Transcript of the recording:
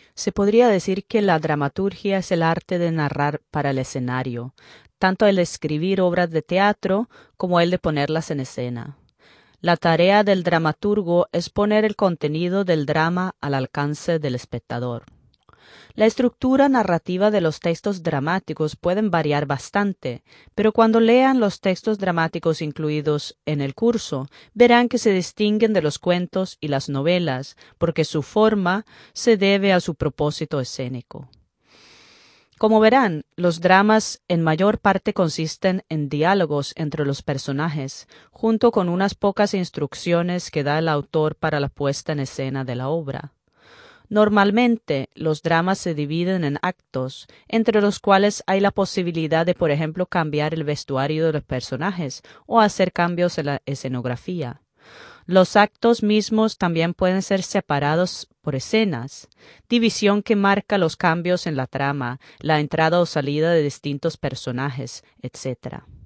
Se podría decir que la dramaturgia es el arte de narrar para el escenario, tanto el escribir obras de teatro como el de ponerlas en escena. La tarea del dramaturgo es poner el contenido del drama al alcance del espectador. La estructura narrativa de los textos dramáticos pueden variar bastante, pero cuando lean los textos dramáticos incluidos en el curso, verán que se distinguen de los cuentos y las novelas, porque su forma se debe a su propósito escénico. Como verán, los dramas en mayor parte consisten en diálogos entre los personajes, junto con unas pocas instrucciones que da el autor para la puesta en escena de la obra. Normalmente, los dramas se dividen en actos, entre los cuales hay la posibilidad de, por ejemplo, cambiar el vestuario de los personajes o hacer cambios en la escenografía. Los actos mismos también pueden ser separados por escenas, división que marca los cambios en la trama, la entrada o salida de distintos personajes, etc.